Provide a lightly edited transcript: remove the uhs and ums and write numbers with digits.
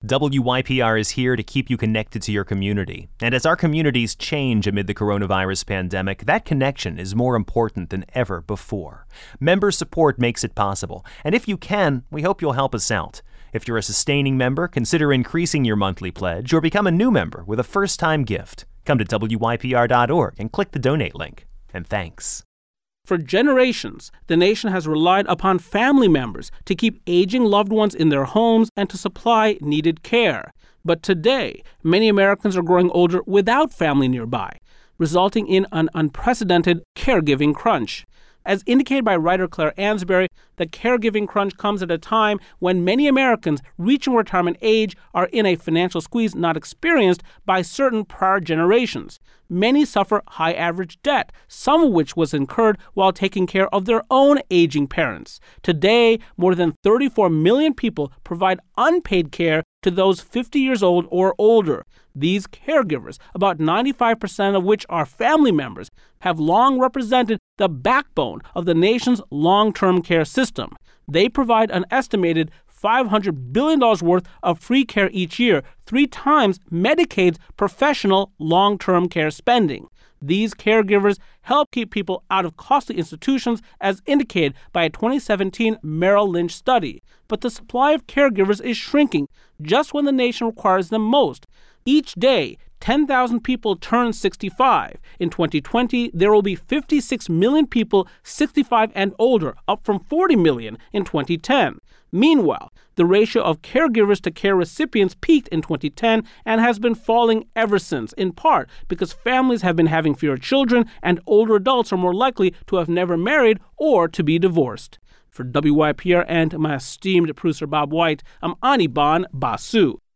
WYPR is here to keep you connected to your community. And as our communities change amid the coronavirus pandemic, that connection is more important than ever before. Member support makes it possible. And if you can, we hope you'll help us out. If you're a sustaining member, consider increasing your monthly pledge or become a new member with a first-time gift. Come to WYPR.org and click the donate link. And thanks. For generations, the nation has relied upon family members to keep aging loved ones in their homes and to supply needed care. But today, many Americans are growing older without family nearby, resulting in an unprecedented caregiving crunch. As indicated by writer Claire Ansbury, the caregiving crunch comes at a time when many Americans reaching retirement age are in a financial squeeze not experienced by certain prior generations. Many suffer high average debt, some of which was incurred while taking care of their own aging parents. Today, more than 34 million people provide unpaid care to those 50 years old or older. These caregivers, about 95% of which are family members, have long represented the backbone of the nation's long-term care system. They provide an estimated $500 billion worth of free care each year, 3 times Medicaid's professional long-term care spending. These caregivers help keep people out of costly institutions, as indicated by a 2017 Merrill Lynch study. But the supply of caregivers is shrinking just when the nation requires them most. Each day, 10,000 people turn 65. In 2020, there will be 56 million people 65 and older, up from 40 million in 2010. Meanwhile, the ratio of caregivers to care recipients peaked in 2010 and has been falling ever since, in part because families have been having fewer children and older adults are more likely to have never married or to be divorced. For WYPR and my esteemed producer Bob White, I'm Anirban Basu.